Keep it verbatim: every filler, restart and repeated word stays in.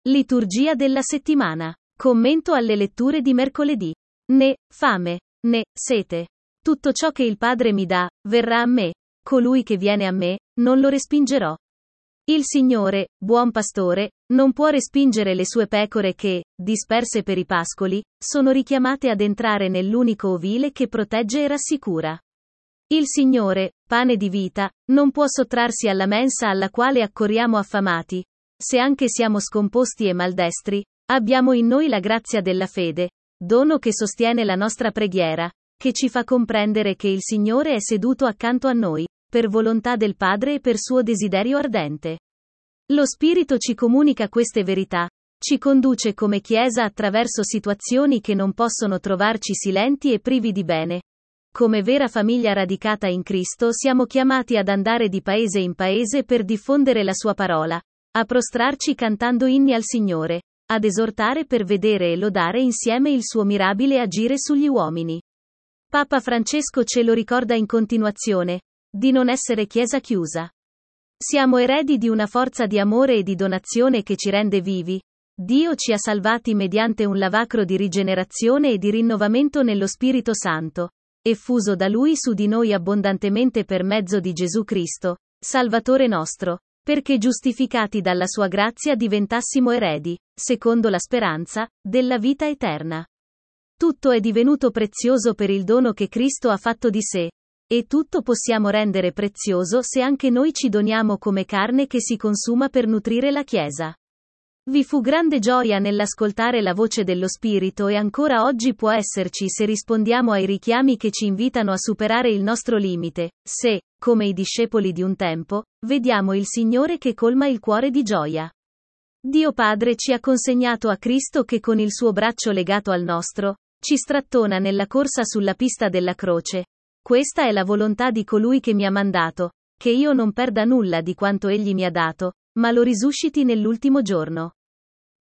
Liturgia della settimana. Commento alle letture di mercoledì. Né fame, né sete. Tutto ciò che il Padre mi dà, verrà a me. Colui che viene a me, non lo respingerò. Il Signore, buon pastore, non può respingere le sue pecore che, disperse per i pascoli, sono richiamate ad entrare nell'unico ovile che protegge e rassicura. Il Signore, pane di vita, non può sottrarsi alla mensa alla quale accorriamo affamati. Se anche siamo scomposti e maldestri, abbiamo in noi la grazia della fede, dono che sostiene la nostra preghiera, che ci fa comprendere che il Signore è seduto accanto a noi, per volontà del Padre e per suo desiderio ardente. Lo Spirito ci comunica queste verità, ci conduce come Chiesa attraverso situazioni che non possono trovarci silenti e privi di bene. Come vera famiglia radicata in Cristo siamo chiamati ad andare di paese in paese per diffondere la sua parola, a prostrarci cantando inni al Signore, ad esortare per vedere e lodare insieme il suo mirabile agire sugli uomini. Papa Francesco ce lo ricorda in continuazione, di non essere Chiesa chiusa. Siamo eredi di una forza di amore e di donazione che ci rende vivi. Dio ci ha salvati mediante un lavacro di rigenerazione e di rinnovamento nello Spirito Santo, effuso da Lui su di noi abbondantemente per mezzo di Gesù Cristo, Salvatore nostro, perché giustificati dalla sua grazia diventassimo eredi, secondo la speranza, della vita eterna. Tutto è divenuto prezioso per il dono che Cristo ha fatto di sé, e tutto possiamo rendere prezioso se anche noi ci doniamo come carne che si consuma per nutrire la Chiesa. Vi fu grande gioia nell'ascoltare la voce dello Spirito e ancora oggi può esserci se rispondiamo ai richiami che ci invitano a superare il nostro limite, se, come i discepoli di un tempo, vediamo il Signore che colma il cuore di gioia. Dio Padre ci ha consegnato a Cristo che con il suo braccio legato al nostro, ci strattona nella corsa sulla pista della croce. Questa è la volontà di colui che mi ha mandato, che io non perda nulla di quanto egli mi ha dato, ma lo risusciti nell'ultimo giorno.